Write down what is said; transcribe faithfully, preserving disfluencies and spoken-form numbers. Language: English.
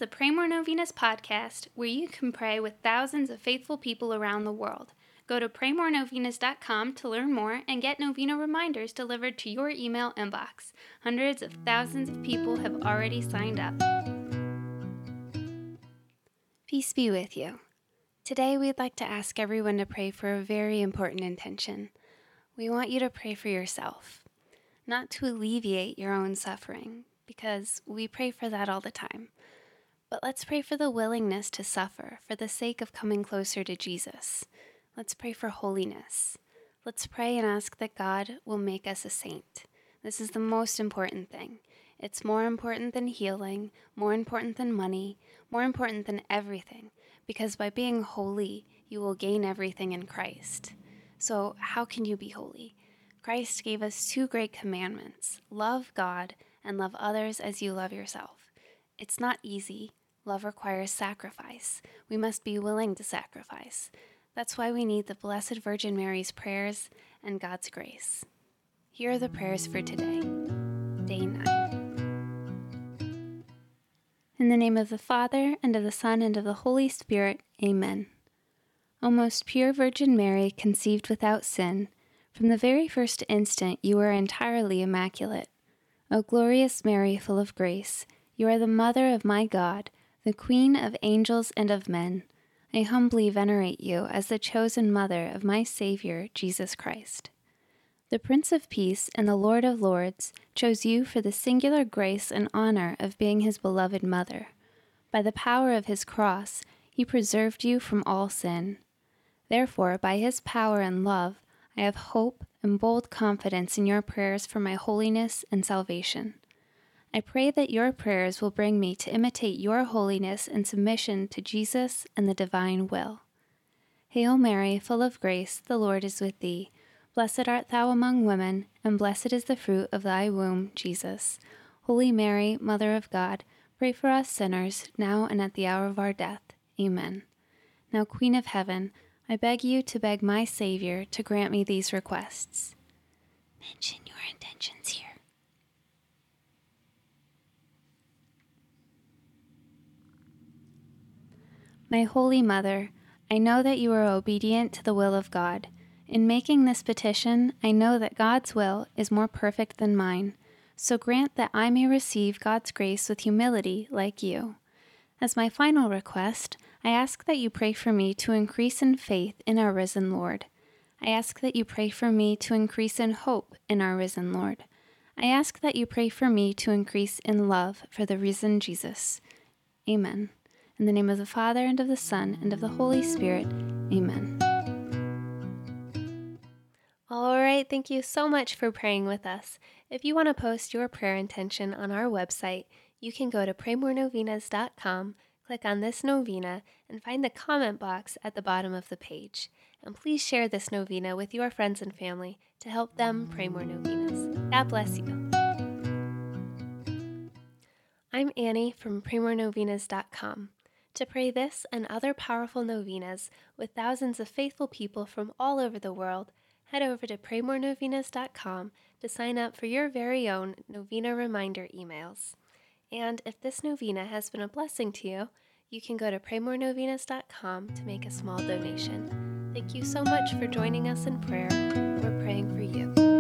the Pray More Novenas podcast, where you can pray with thousands of faithful people around the world. Go to pray more novenas dot com to learn more and get novena reminders delivered to your email inbox. Hundreds of thousands of people have already signed up. Peace be with you. Today we'd like to ask everyone to pray for a very important intention. We want you to pray for yourself, not to alleviate your own suffering, because we pray for that all the time. But let's pray for the willingness to suffer for the sake of coming closer to Jesus. Let's pray for holiness. Let's pray and ask that God will make us a saint. This is the most important thing. It's more important than healing, more important than money, more important than everything, because by being holy, you will gain everything in Christ. So how can you be holy? Christ gave us two great commandments: love God and love others as you love yourself. It's not easy. Love requires sacrifice. We must be willing to sacrifice. That's why we need the Blessed Virgin Mary's prayers and God's grace. Here are the prayers for today, day nine. In the name of the Father, and of the Son, and of the Holy Spirit, Amen. O most pure Virgin Mary, conceived without sin, from the very first instant you are entirely immaculate. O glorious Mary, full of grace, you are the Mother of my God, the Queen of angels and of men. I humbly venerate you as the chosen mother of my Savior, Jesus Christ. The Prince of Peace and the Lord of Lords chose you for the singular grace and honor of being his beloved mother. By the power of his cross, he preserved you from all sin. Therefore, by his power and love, I have hope and bold confidence in your prayers for my holiness and salvation. I pray that your prayers will bring me to imitate your holiness and submission to Jesus and the divine will. Hail Mary, full of grace, the Lord is with thee. Blessed art thou among women, and blessed is the fruit of thy womb, Jesus. Holy Mary, Mother of God, pray for us sinners, now and at the hour of our death. Amen. Now, Queen of Heaven, I beg you to beg my Savior to grant me these requests. Mention your intentions here. My Holy Mother, I know that you are obedient to the will of God. In making this petition, I know that God's will is more perfect than mine, so grant that I may receive God's grace with humility like you. As my final request, I ask that you pray for me to increase in faith in our risen Lord. I ask that you pray for me to increase in hope in our risen Lord. I ask that you pray for me to increase in love for the risen Jesus. Amen. In the name of the Father, and of the Son, and of the Holy Spirit. Amen. All right, thank you so much for praying with us. If you want to post your prayer intention on our website, you can go to pray more novenas dot com, click on this novena, and find the comment box at the bottom of the page. And please share this novena with your friends and family to help them pray more novenas. God bless you. I'm Annie from pray more novenas dot com. To pray this and other powerful novenas with thousands of faithful people from all over the world, head over to pray more novenas dot com to sign up for your very own novena reminder emails. And if this novena has been a blessing to you, you can go to pray more novenas dot com to make a small donation. Thank you so much for joining us in prayer. We're praying for you.